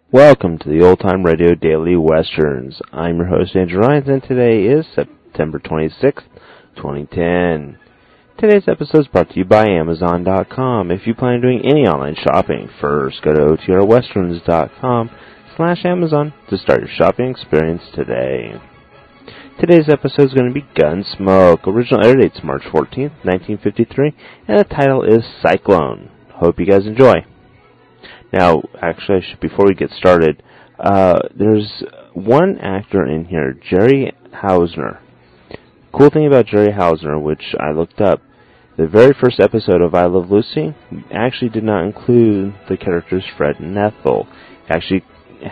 Welcome to the Old Time Radio Daily Westerns. I'm your host, Andrew Rhynes, and today is September 26th, 2010. Today's episode is brought to you by Amazon.com. If you plan on doing any online shopping, first go to otrwesterns.com/Amazon to start your shopping experience today. Today's episode is going to be Gunsmoke. Original air date's March 14th, 1953, and the title is Cyclone. Hope you guys enjoy. Now, actually, before we get started, there's one actor in here, Jerry Hausner. Cool thing about Jerry Hausner, which I looked up, the very first episode of I Love Lucy actually did not include the characters Fred and Ethel. It actually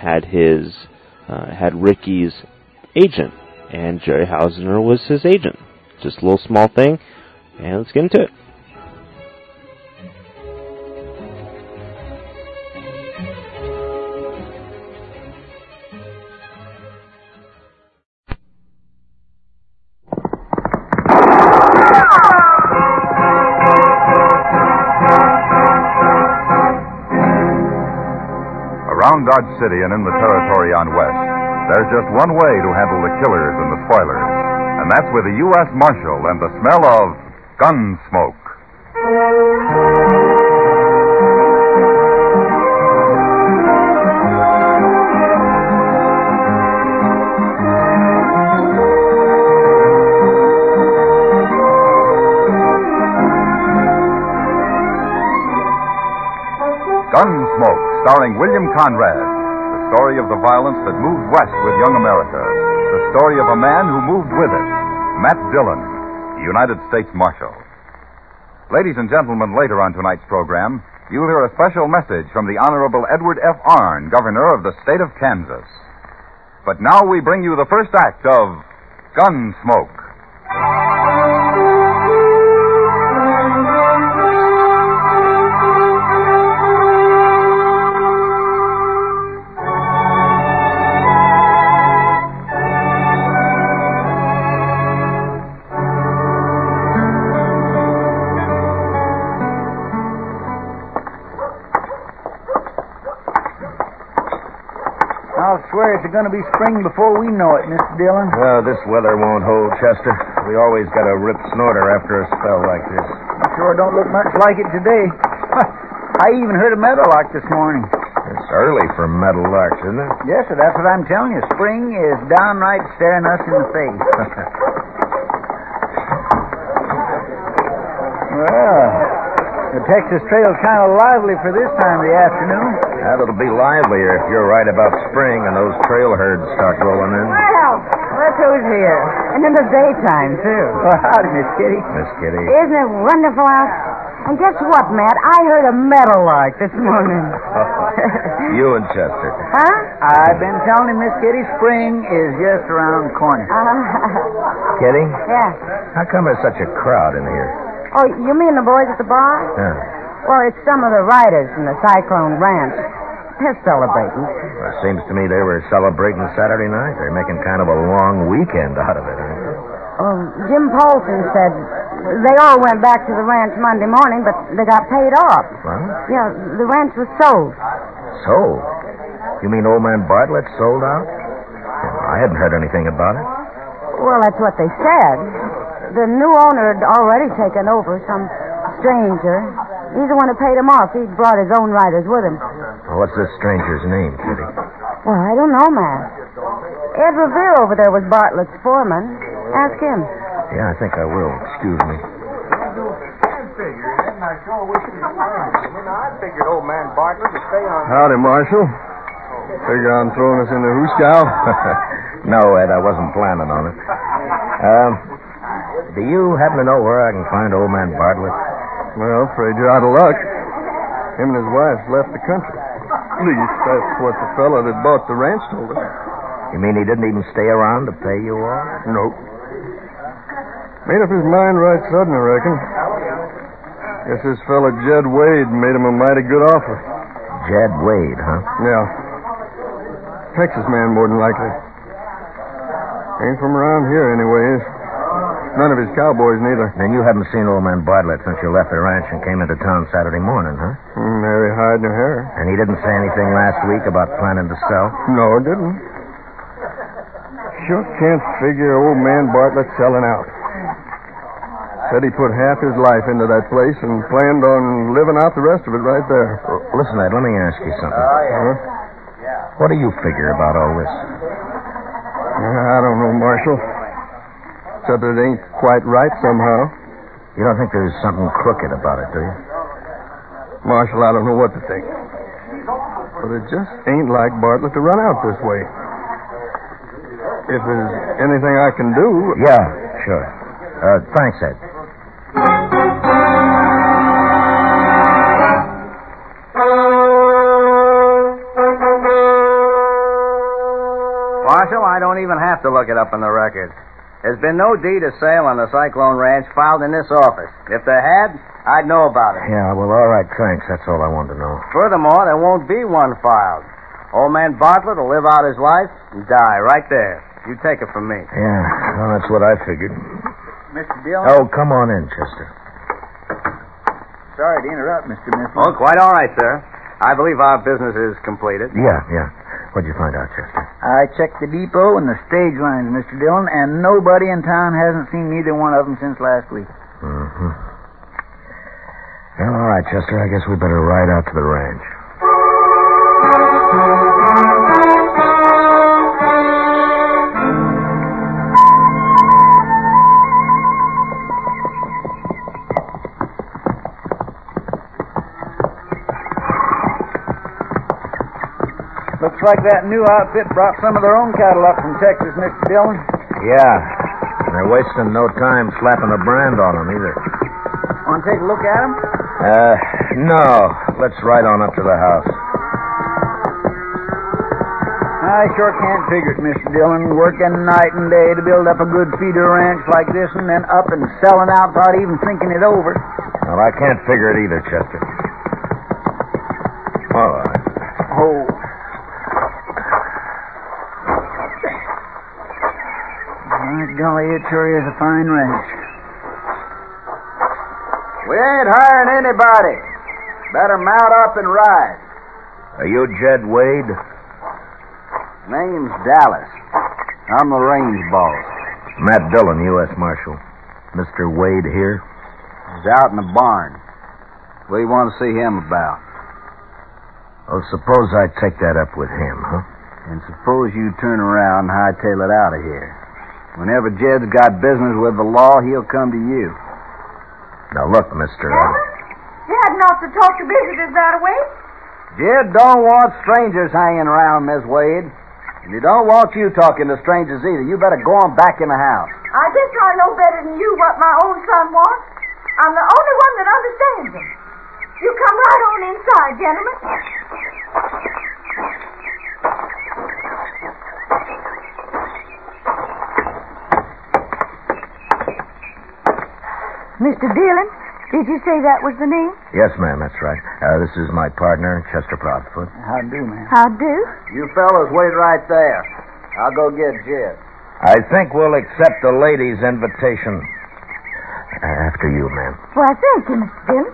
had Ricky's agent, and Jerry Hausner was his agent. Just a little small thing, and let's get into it. Around Dodge City and in the territory on West, there's just one way to handle the killers and the spoilers, and that's with a U.S. Marshal and the smell of Gunsmoke. Gunsmoke, starring William Conrad, the story of the violence that moved west with young America, the story of a man who moved with it, Matt Dillon, United States Marshal. Ladies and gentlemen, later on tonight's program, you'll hear a special message from the Honorable Edward F. Arnn, Governor of the state of Kansas. But now we bring you the first act of Gunsmoke. I'll swear it's going to be spring before we know it, Mr. Dillon. Well, this weather won't hold, Chester. We always got a rip snorter after a spell like this. It sure don't look much like it today. I even heard a meadowlark this morning. It's early for meadowlarks, isn't it? Yes, sir, that's what I'm telling you. Spring is downright staring us in the face. Well, the Texas Trail's kind of lively for this time of the afternoon. That'll be livelier if you're right about spring and those trail herds start rolling in. Well, look who's here. And in the daytime, too. Well, howdy, Miss Kitty. Miss Kitty. Isn't it wonderful out? And guess what, Matt? I heard a meadowlark this morning. You and Chester. Huh? I've been telling him, Miss Kitty, spring is just around the corner. Kitty? Yeah. How come there's such a crowd in here? Oh, you mean the boys at the bar? Yeah. Well, it's some of the riders from the Cyclone Ranch. They're celebrating. Well, it seems to me they were celebrating Saturday night. They're making kind of a long weekend out of it, aren't they? Jim Paulson said they all went back to the ranch Monday morning, but they got paid off. What? Yeah, the ranch was sold. Sold? You mean old man Bartlett sold out? I hadn't heard anything about it. Well, that's what they said. The new owner had already taken over, some stranger. He's the one who paid him off. He brought his own riders with him. Well, what's this stranger's name, Kitty? Well, I don't know, Matt. Ed Revere over there was Bartlett's foreman. Ask him. Yeah, I think I will. Excuse me. I figured old man Bartlett would stay on. Howdy, Marshal. Figure on throwing us in the hoosegow? No, Ed, I wasn't planning on it. Do you happen to know where I can find old man Bartlett? Well, afraid you're out of luck. Him and his wife left the country. At least that's what the fellow that bought the ranch told us. You mean he didn't even stay around to pay you off? Nope. Made up his mind right sudden, I reckon. Guess this fella Jed Wade made him a mighty good offer. Jed Wade, huh? Yeah. Texas man, more than likely. Ain't from around here, anyways. None of his cowboys, neither. Then you haven't seen old man Bartlett since you left the ranch and came into town Saturday morning, huh? Nary hide nor hair. And he didn't say anything last week about planning to sell? No, didn't. Sure can't figure old man Bartlett selling out. Said he put half his life into that place and planned on living out the rest of it right there. Listen, Ed, let me ask you something. Huh? What do you figure about all this? I don't know, Marshal. Except it ain't quite right somehow. You don't think there's something crooked about it, do you? Marshal, I don't know what to think. But it just ain't like Bartlett to run out this way. If there's anything I can do... Yeah, sure. Thanks, Ed. Marshal, I don't even have to look it up in the records. There's been no deed of sale on the Cyclone Ranch filed in this office. If there had, I'd know about it. Yeah, well, all right, thanks. That's all I wanted to know. Furthermore, there won't be one filed. Old man Bartlett will live out his life and die right there. You take it from me. Yeah, well, that's what I figured. Mr. Dillon? Oh, come on in, Chester. Sorry to interrupt, Mr. Mifflin. Oh, quite all right, sir. I believe our business is completed. Yeah. What'd you find out, Chester? I checked the depot and the stage lines, Mr. Dillon, and nobody in town hasn't seen neither one of them since last week. Mm-hmm. Well, all right, Chester, I guess we better ride out to the ranch. Looks like that new outfit brought some of their own cattle up from Texas, Mr. Dillon. Yeah. And they're wasting no time slapping a brand on them, either. Want to take a look at them? No. Let's ride on up to the house. I sure can't figure it, Mr. Dillon. Working night and day to build up a good feeder ranch like this and then up and selling out without even thinking it over. Well, I can't figure it either, Chester. All right. Oh. My golly, it sure is a fine ranch. We ain't hiring anybody. Better mount up and ride. Are you Jed Wade? Name's Dallas. I'm the range boss. Matt Dillon, U.S. Marshal. Mr. Wade here? He's out in the barn. What do you want to see him about? Well, suppose I take that up with him, huh? And suppose you turn around and hightail it out of here. Whenever Jed's got business with the law, he'll come to you. Now, look, mister... Dad not to talk to visitors that way. Jed don't want strangers hanging around, Miss Wade. And he don't want you talking to strangers either. You better go on back in the house. I guess I know better than you what my own son wants. I'm the only one that understands him. You come right on inside, gentlemen. Mr. Dillon, did you say that was the name? Yes, ma'am, that's right. This is my partner, Chester Proudfoot. How do, ma'am? How do? You fellas wait right there. I'll go get Jed. I think we'll accept the lady's invitation. After you, ma'am. Why, thank you, Mr. Dillon.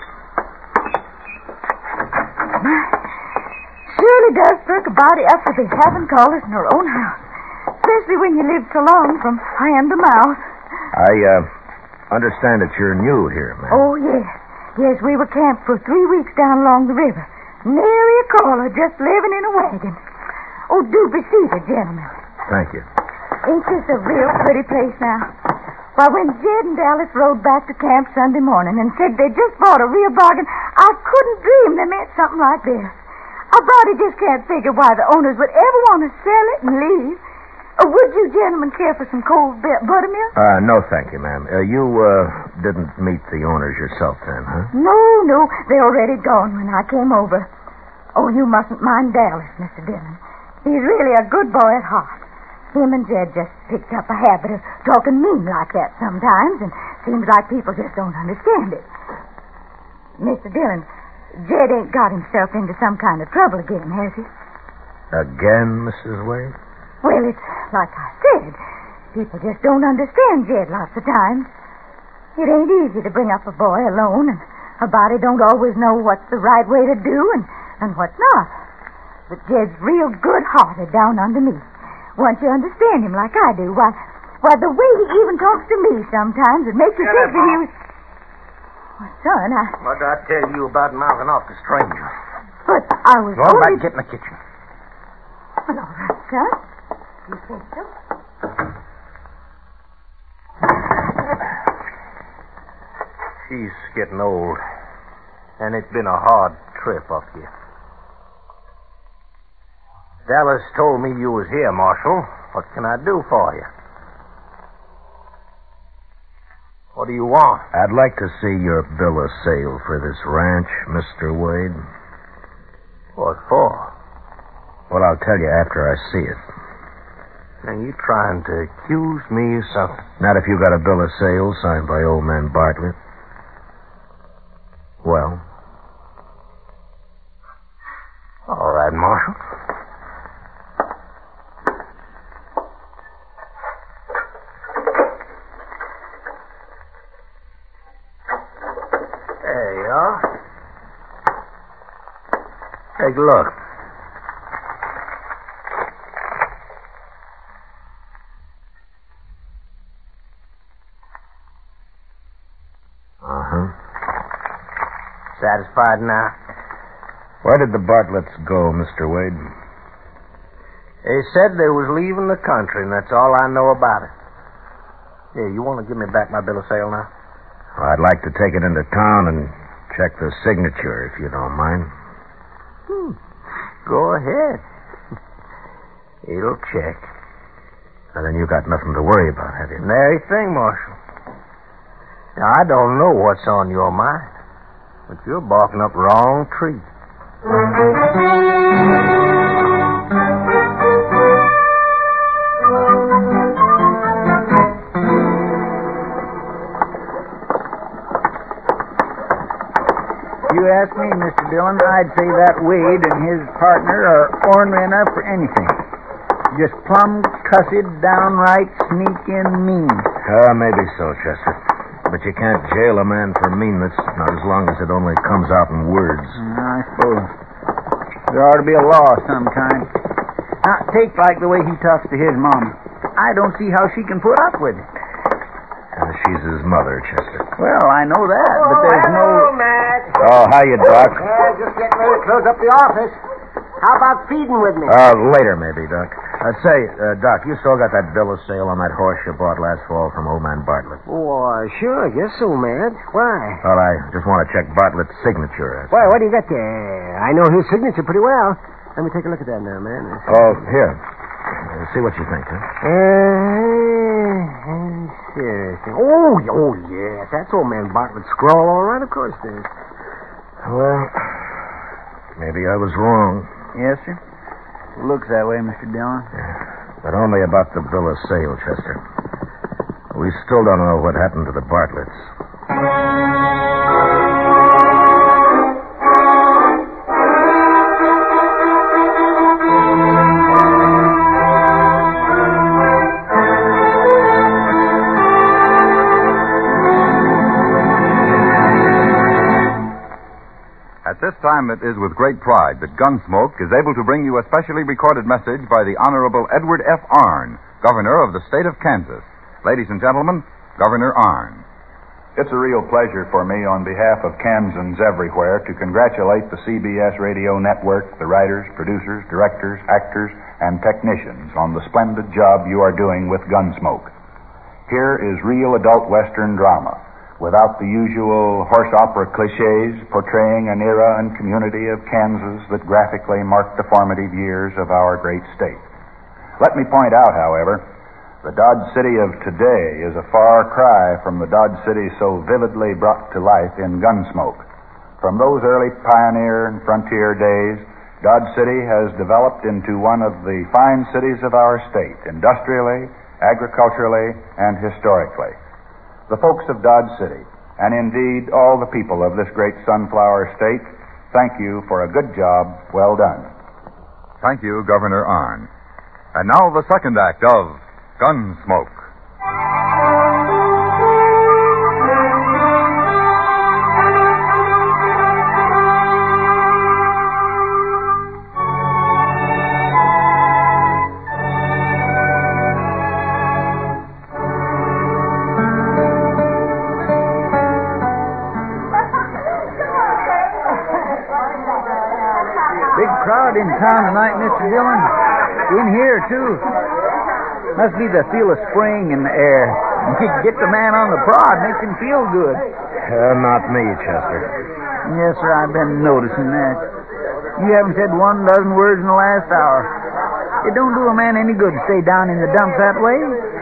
Surely does perk a body up to be having callers in her own house. Especially when you live so long from hand to mouth. I understand that you're new here, ma'am. Oh, yes. Yes, we were camped for 3 weeks down along the river. Nary a caller, just living in a wagon. Oh, do be seated, gentlemen. Thank you. Ain't this a real pretty place now? Why, when Jed and Dallas rode back to camp Sunday morning and said they just bought a real bargain, I couldn't dream they meant something like this. A body just can't figure why the owners would ever want to sell it and leave. Would you gentlemen care for some cold buttermilk? No, thank you, ma'am. You didn't meet the owners yourself then, huh? No. They're already gone when I came over. Oh, you mustn't mind Dallas, Mr. Dillon. He's really a good boy at heart. Him and Jed just picked up a habit of talking mean like that sometimes, and seems like people just don't understand it. Mr. Dillon, Jed ain't got himself into some kind of trouble again, has he? Again, Mrs. Wade? Well, it's like I said. People just don't understand Jed lots of times. It ain't easy to bring up a boy alone, and a body don't always know what's the right way to do and what's not. But Jed's real good-hearted down underneath. Once you understand him like I do, why, the way he even talks to me sometimes, it makes you think that he was... Well, son, What did I tell you about mouthing off to strangers? But I was Go back and get in the kitchen. Well, all right, son. You say so? She's getting old, and it's been a hard trip up here. Dallas told me you was here, Marshal. What can I do for you? What do you want? I'd like to see your bill of sale for this ranch, Mr. Wade. What for? Well, I'll tell you after I see it. Are you trying to accuse me of something? Not if you got a bill of sale signed by old man Bartlett. Well? All right, Marshal. There you are. Take a look. Satisfied now? Where did the Bartletts go, Mr. Wade? They said they was leaving the country, and that's all I know about it. Here, you want to give me back my bill of sale now? Well, I'd like to take it into town and check the signature, if you don't mind. Go ahead. It'll check. And then you got nothing to worry about, have you? Nary thing, Marshal. Now, I don't know what's on your mind, but you're barking up wrong tree. You ask me, Mr. Dillon, I'd say that Wade and his partner are ornery enough for anything. Just plumb cussed, downright sneaking mean. Maybe so, Chester. But you can't jail a man for meanness, not as long as it only comes out in words. I suppose. There ought to be a law of some kind. Now, take like the way he talks to his mama. I don't see how she can put up with it. She's his mother, Chester. Well, I know that, but there's no... Matt. Oh, hiya, Doc. Just getting ready to close up the office. How about feeding with me? Later, maybe, Doc. Say, Doc, you still got that bill of sale on that horse you bought last fall from old man Bartlett? Oh, sure, I guess so, Matt. Why? Well, I just want to check Bartlett's signature. Why, what do you got there? I know his signature pretty well. Let me take a look at that now, man. Oh, here. See what you think, huh? Oh, yes. That's old man Bartlett's scrawl, all right, of course it is. Well, maybe I was wrong. Yes, sir. Looks that way, Mr. Dillon. But only about the bill of sale, Chester. We still don't know what happened to the Bartletts. At this time, it is with great pride that Gunsmoke is able to bring you a specially recorded message by the Honorable Edward F. Arnn, Governor of the State of Kansas. Ladies and gentlemen, Governor Arnn. It's a real pleasure for me on behalf of Kansans everywhere to congratulate the CBS Radio Network, the writers, producers, directors, actors, and technicians on the splendid job you are doing with Gunsmoke. Here is real adult Western drama, without the usual horse opera cliches portraying an era and community of Kansas that graphically marked the formative years of our great state. Let me point out, however, the Dodge City of today is a far cry from the Dodge City so vividly brought to life in Gunsmoke. From those early pioneer and frontier days, Dodge City has developed into one of the fine cities of our state, industrially, agriculturally, and historically. The folks of Dodge City, and indeed all the people of this great sunflower state, thank you for a good job well done. Thank you, Governor Arnn. And now the second act of Gunsmoke. out in town tonight, Mr. Dillon. In here, too. Must be the feel of spring in the air. Get the man on the prod, makes him feel good. Not me, Chester. Yes, sir, I've been noticing that. You haven't said 1 dozen words in the last hour. It don't do a man any good to stay down in the dumps that way.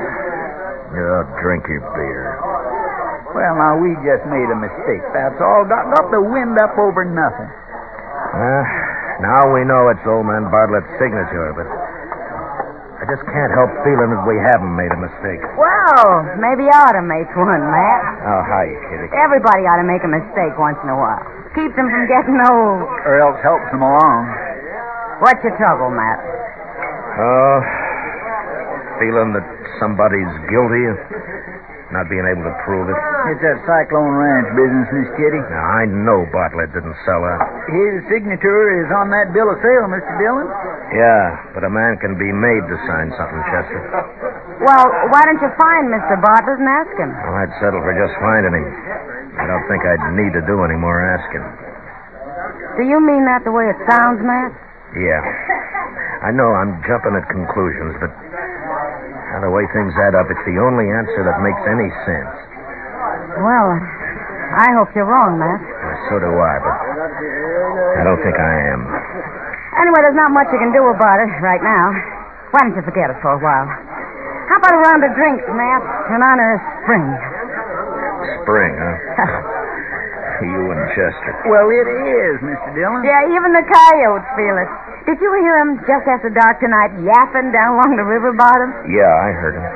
Drink your beer. Well, now, we just made a mistake, that's all. Got the wind up over nothing. Now we know it's old man Bartlett's signature, but I just can't help feeling that we haven't made a mistake. Well, maybe you ought to make one, Matt. Oh, hi, Kitty. Everybody ought to make a mistake once in a while. Keeps them from getting old. Or else helps them along. What's your trouble, Matt? Oh, feeling that somebody's guilty of not being able to prove it. It's that Cyclone Ranch business, Miss Kitty. Now, I know Bartlett didn't sell out. His signature is on that bill of sale, Mr. Dillon. Yeah, but a man can be made to sign something, Chester. Well, why don't you find Mr. Bartlett and ask him? Well, I'd settle for just finding him. I don't think I'd need to do any more asking. Do you mean that the way it sounds, Matt? Yeah. I know I'm jumping at conclusions, but the way things add up, it's the only answer that makes any sense. Well, I hope you're wrong, Matt. So do I, but I don't think I am. Anyway, there's not much you can do about it right now. Why don't you forget it for a while? How about a round of drinks, Matt, in honor of spring? Spring, huh? You and Chester. Well, it is, Mr. Dillon. Yeah, even the coyotes feel it. Did you hear him just after dark tonight yapping down along the river bottom? Yeah, I heard him.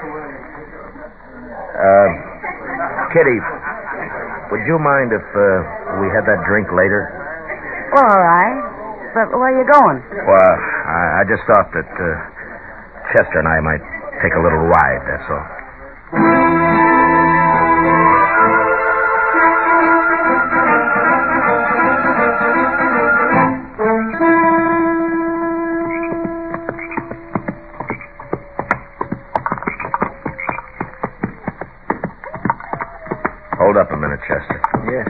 Kitty, would you mind if we had that drink later? Well, all right. But where are you going? Well, I just thought that Chester and I might take a little ride, that's all. Hold up a minute, Chester. Yes.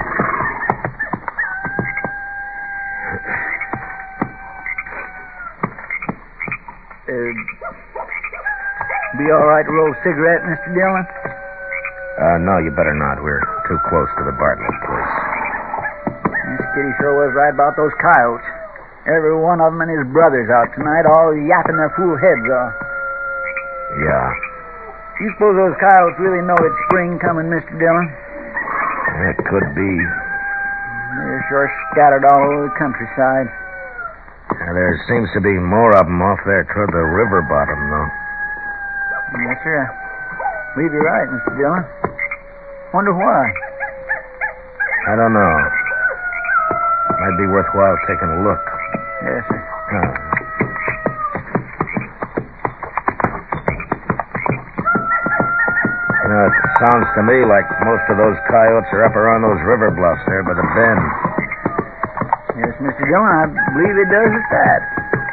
Be all right to roll a cigarette, Mr. Dillon? No, you better not. We're too close to the Bartlett place. Miss Kitty sure was right about those coyotes. Every one of them and his brothers out tonight, all yapping their fool heads off. Yeah. You suppose those coyotes really know it's spring coming, Mr. Dillon? It could be. They're sure scattered all over the countryside. There seems to be more of them off there toward the river bottom, though. Yes, sir. Believe you're right, Mr. Dillon. Wonder why. I don't know. Might be worthwhile taking a look. Yes, sir. It sounds to me like most of those coyotes are up around those river bluffs there by the bend. Yes, Mr. Dillon, I believe it does at that.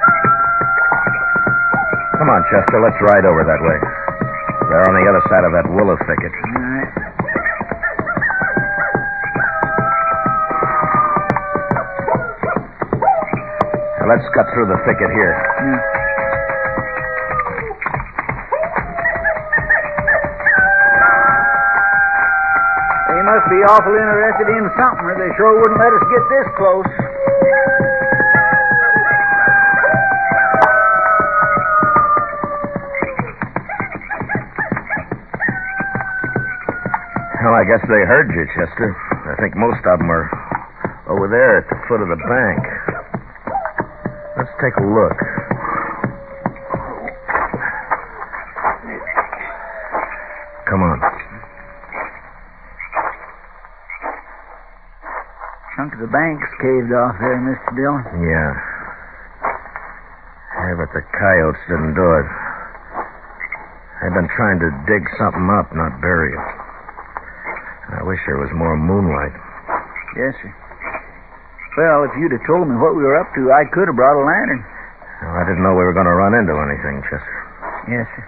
Come on, Chester, let's ride over that way. They're on the other side of that willow thicket. All right. Now, let's cut through the thicket here. Yeah. They must be awful interested in something, or they sure wouldn't let us get this close. Well, I guess they heard you, Chester. I think most of them are over there at the foot of the bank. Let's take a look. Come on. Chunk of the bank's caved off there, Mr. Dillon. Yeah. Yeah, but the coyotes didn't do it. They've been trying to dig something up, not bury it. I wish there was more moonlight. Yes, sir. Well, if you'd have told me what we were up to, I could have brought a lantern. Well, I didn't know we were going to run into anything, Chester. Yes, sir.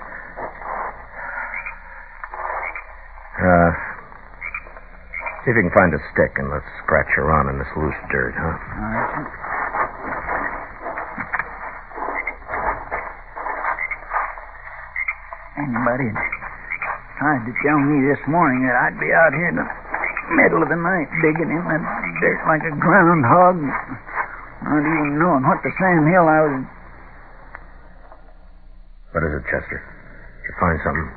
See if you can find a stick and let's scratch around in this loose dirt, huh? All right, sir. Anybody tried to tell me this morning that I'd be out here in the middle of the night digging in that dirt like a groundhog, not even knowing what the Sam Hill I was... What is it, Chester? Did you find something?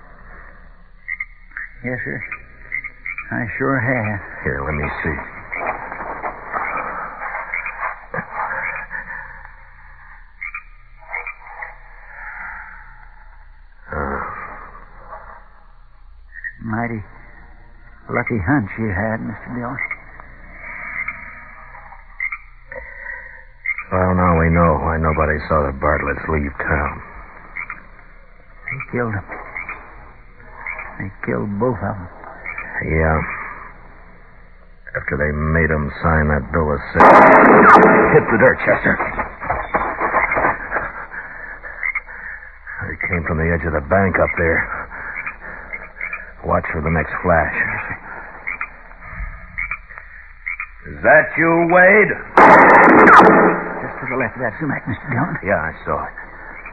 Yes, sir. I sure have. Here, let me see. Mighty lucky hunch you had, Mr. Dillon. Well, now we know why nobody saw the Bartletts leave town. They killed him. They killed both of them. Yeah. After they made him sign that bill of sale. Hit the dirt, Chester. They came from the edge of the bank up there. Watch for the next flash. Is that you, Wade? Just to the left of that sumac, Mr. Dillon. Yeah, I saw it.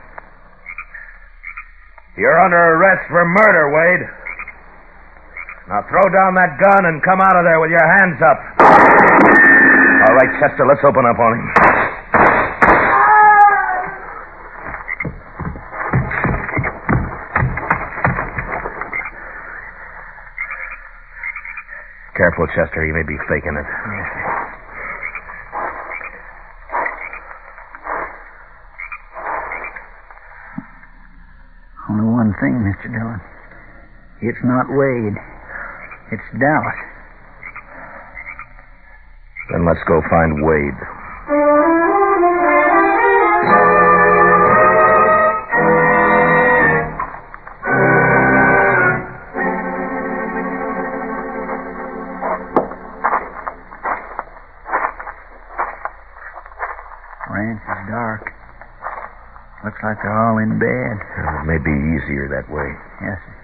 You're under arrest for murder, Wade. Now throw down that gun and come out of there with your hands up. All right, Chester, let's open up on him. Careful, Chester. He may be faking it. Yes, sir. Only one thing, Mr. Dillon. It's not Wade. It's Dallas. Then let's go find Wade. Ranch is dark. Looks like they're all in bed. It may be easier that way. Yes, sir.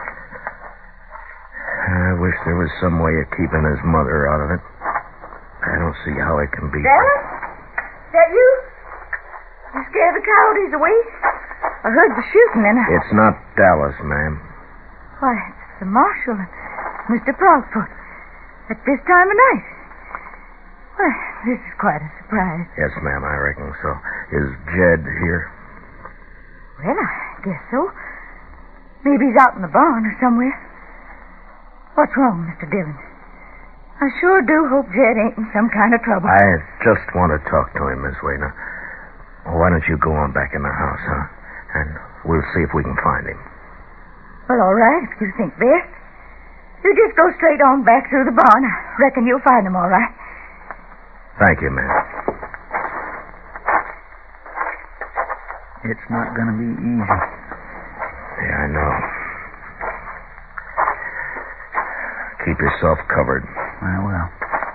I wish there was some way of keeping his mother out of it. I don't see how it can be. Dallas? Is that you? You scared the coyotes away? I heard the shooting and It's not Dallas, ma'am. Why, it's the marshal and Mr. Proudfoot. At this time of night. Well, this is quite a surprise. Yes, ma'am, I reckon so. Is Jed here? Well, I guess so. Maybe he's out in the barn or somewhere. What's wrong, Mr. Dillon? I sure do hope Jed ain't in some kind of trouble. I just want to talk to him, Miss Wade. Now, why don't you go on back in the house, huh? And we'll see if we can find him. Well, all right, if you think best. You just go straight on back through the barn. I reckon you'll find him all right. Thank you, ma'am. It's not going to be easy. Yeah, I know. Keep yourself covered. I will.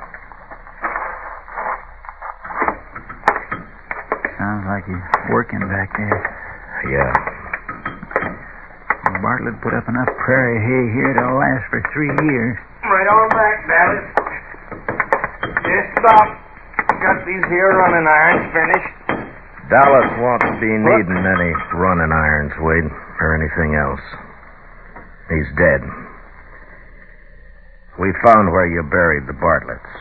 Sounds like he's working back there. Yeah. Bartlett put up enough prairie hay here to last for 3 years. Right on back, Dallas. Just about got these here running irons finished. Dallas won't be needing any running irons, Wade, or anything else. He's dead. We found where you buried the Bartletts.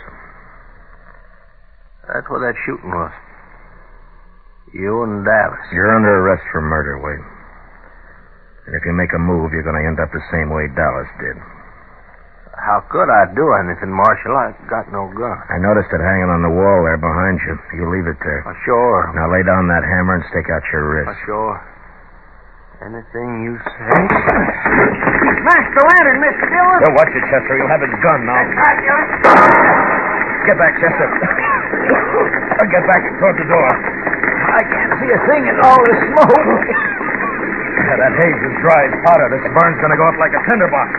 That's where that shooting was. You and Dallas. You're under arrest for murder, Wade. And if you make a move, you're going to end up the same way Dallas did. How could I do anything, Marshal? I got no gun. I noticed it hanging on the wall there behind you. You leave it there. Sure. Now lay down that hammer and stick out your wrist. Sure. Anything you say. Smash the lantern, Mr. Dillon. Well, watch it, Chester. You'll have his gun now. That's right, Dillon. Get back, Chester. Get back toward the door. I can't see a thing in all this smoke. Yeah, that haze is dry as powder. This burn's going to go up like a tinderbox.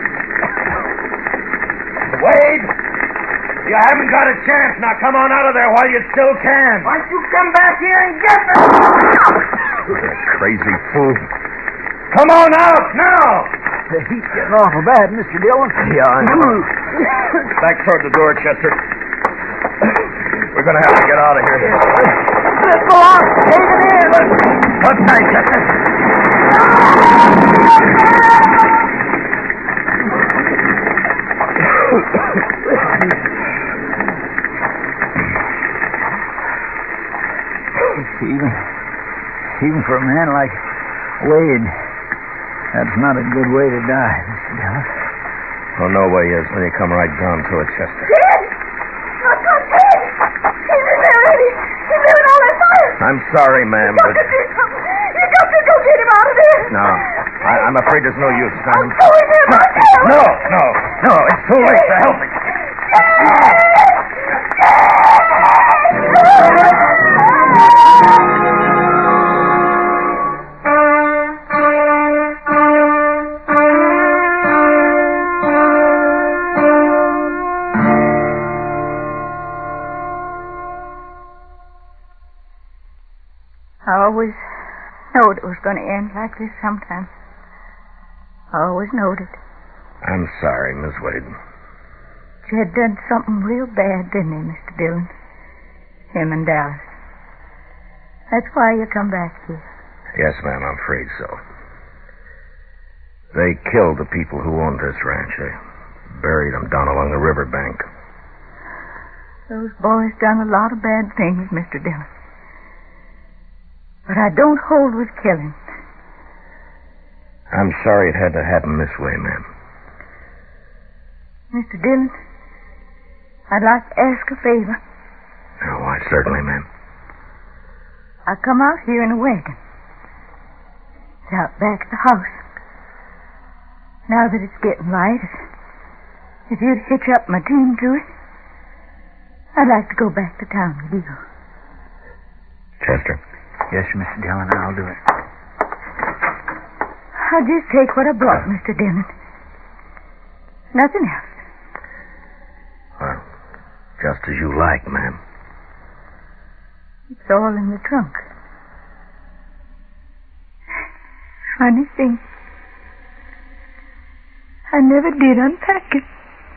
Wade! You haven't got a chance. Now come on out of there while you still can. Why don't you come back here and get me? You crazy fool. Come on out, now! The heat's getting awful bad, Mr. Dillon. Yeah, I know. Back toward the door, Chester. We're going to have to get out of here. Let's go on. Take it in. Hold tight, Chester. Even for a man like Wade, that's not a good way to die, Mr. Dillon. Oh, no way is when you come right down to it, Chester. Ted! Look, Ted! He's in there already. He's there in all that fire. I'm sorry, ma'am, You got to do something. You got to go get him out of there. No, I'm afraid there's no use, ma'am. I'm going in myself. No, it's too late to help me. I always knowed it was going to end like this sometime. I always knowed it. I'm sorry, Miss Wade. Jed done something real bad, didn't he, Mr. Dillon? Him and Dallas. That's why you come back here. Yes, ma'am, I'm afraid so. They killed the people who owned this ranch. They buried them down along the riverbank. Those boys done a lot of bad things, Mr. Dillon. But I don't hold with killing. I'm sorry it had to happen this way, ma'am. Mr. Dillon, I'd like to ask a favor. Oh, why, certainly, ma'am. I come out here in a wagon. It's out back at the house. Now that it's getting light, if you'd hitch up my team to it, I'd like to go back to town with you. Chester? Yes, Mr. Dillon, I'll do it. I'll just take what I brought, Mr. Dillon. Nothing else. Well, just as you like, ma'am. It's all in the trunk. Funny thing. I never did unpack it.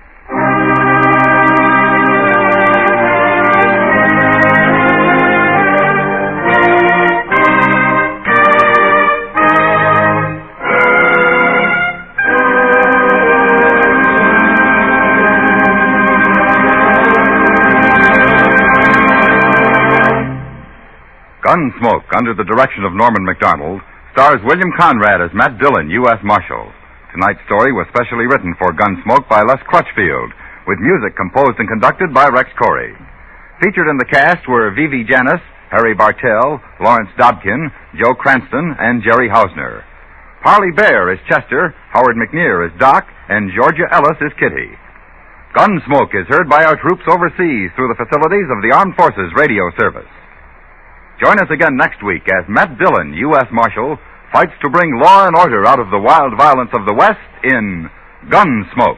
Gunsmoke, under the direction of Norman MacDonald, stars William Conrad as Matt Dillon, U.S. Marshal. Tonight's story was specially written for Gunsmoke by Les Crutchfield, with music composed and conducted by Rex Corey. Featured in the cast were Vivi Janis, Harry Bartell, Lawrence Dobkin, Joe Cranston, and Jerry Hausner. Parley Bear is Chester, Howard McNear is Doc, and Georgia Ellis is Kitty. Gunsmoke is heard by our troops overseas through the facilities of the Armed Forces Radio Service. Join us again next week as Matt Dillon, U.S. Marshal, fights to bring law and order out of the wild violence of the West in Gunsmoke.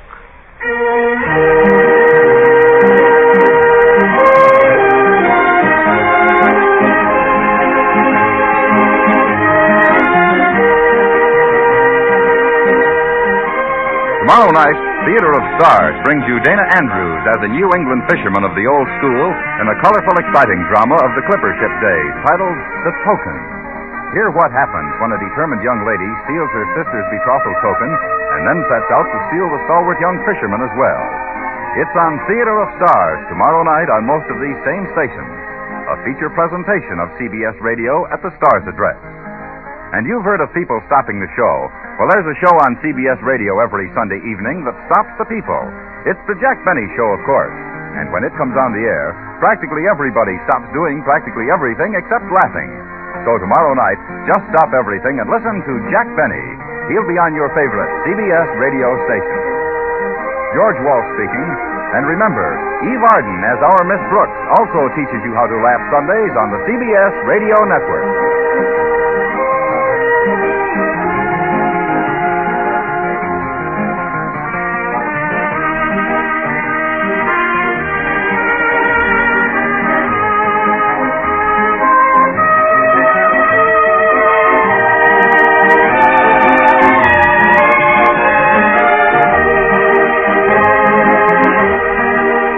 Tomorrow night, Theater of Stars brings you Dana Andrews as a New England fisherman of the old school in a colorful, exciting drama of the clipper ship days titled The Token. Hear what happens when a determined young lady steals her sister's betrothal token and then sets out to steal the stalwart young fisherman as well. It's on Theater of Stars tomorrow night on most of these same stations, a feature presentation of CBS Radio at the Stars address. And you've heard of people stopping the show. Well, there's a show on CBS Radio every Sunday evening that stops the people. It's the Jack Benny Show, of course. And when it comes on the air, practically everybody stops doing practically everything except laughing. So tomorrow night, just stop everything and listen to Jack Benny. He'll be on your favorite CBS radio station. George Walsh speaking. And remember, Eve Arden as our Miss Brooks also teaches you how to laugh Sundays on the CBS Radio Network.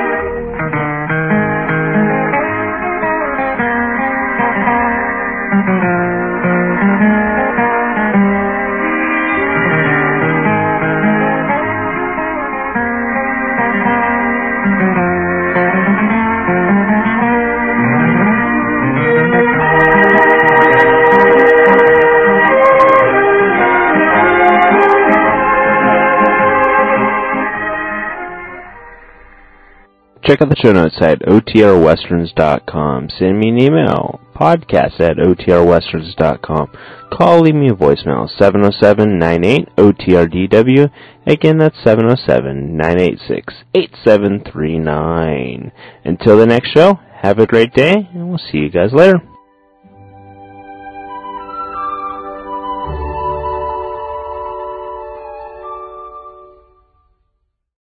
Mm-hmm. Check out the show notes at otrwesterns.com. Send me an email, podcast@otrwesterns.com. Call, leave me a voicemail, 707-98-OTRDW. Again, that's 707-986-8739. Until the next show, have a great day, and we'll see you guys later.